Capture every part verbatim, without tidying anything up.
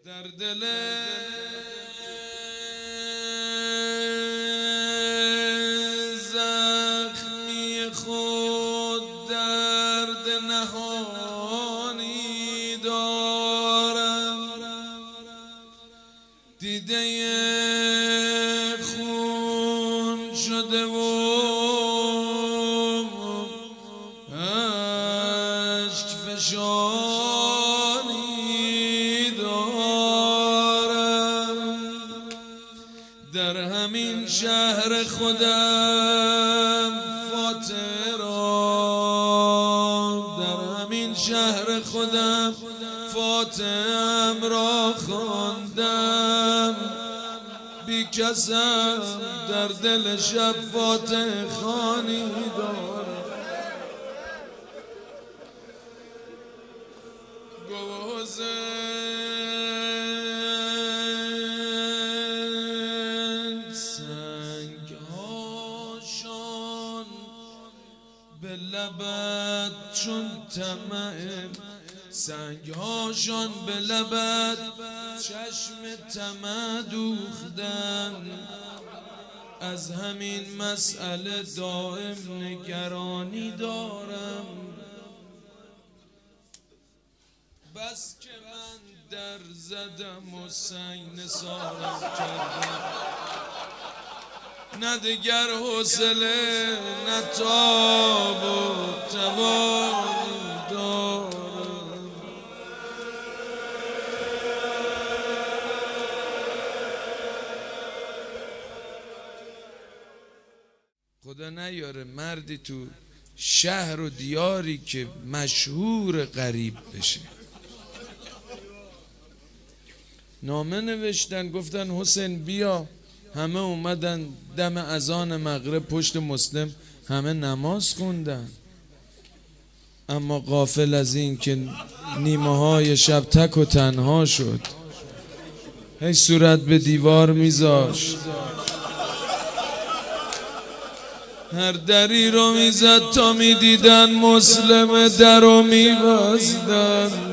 در دل زخمی خود درد نهانی دارم، دیده خون شده و اشک فشانی دارم. در همین شهر خودم فاتحه را، در همین شهر خودم فاتحه‌ام را خواندم، بی کسم در دل شب فاتحه خوانی دارم. سنگهاشان به لبت چون طمع، سنگهاشان به لبت چشم طمع دوختن. از همین مسئله دائم نگرانی دارم، بس که من در زدم و سنگ نثارم کردم، نه دیگر حوصله نه تاب و توانی دارم. خدا نیاره مردی تو شهر و دیاری که مشهور غریب بشه. نامه نوشتن گفتن حسین بیا، همه اومدن دم اذان مغرب پشت مسلم همه نماز خوندن، اما غافل از این که نیمه های شب تک و تنها شد، هی صورت به دیوار میذاشت، هر دری رو میزد تا میدیدن مسلم در رو میبستن.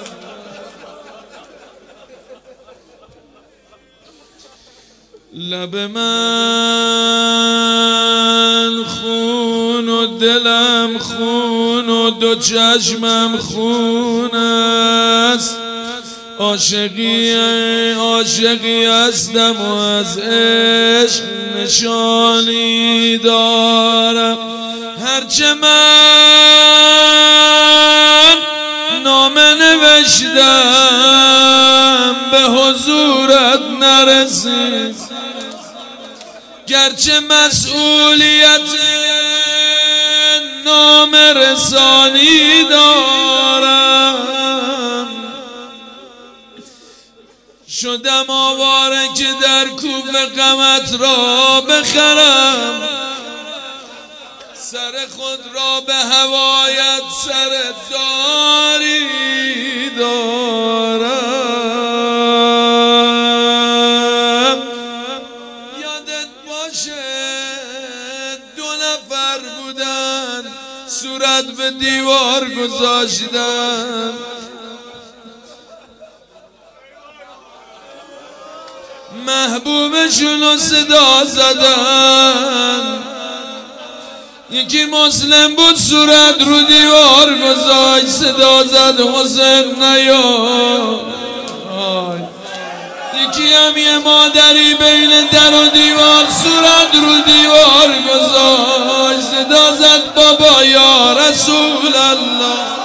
لب من خون و دلم خون و دو چشمم خون است، عاشقی عاشقی هستم و از عشق نشانی دارم. هرچه من نامه نوشتم به حضورت نرسید، گرچه مسئولیت نامه رسانی دارم، شدم آواره که در کوفه غمت را بخرم، سر خود را به هوایت سر داری دارم. یادت باشه دو نفر بودن صورت به دیوار گذاشتن، محبوبشون رو صدا زدن، یکی مسلم بود صورت رو دیوار گذاشت صدا زد حسین نیا. یکی هم یه مادری بین در و دیوار صورت رو دیوار گذاشت صدا زد بابا یا رسول الله.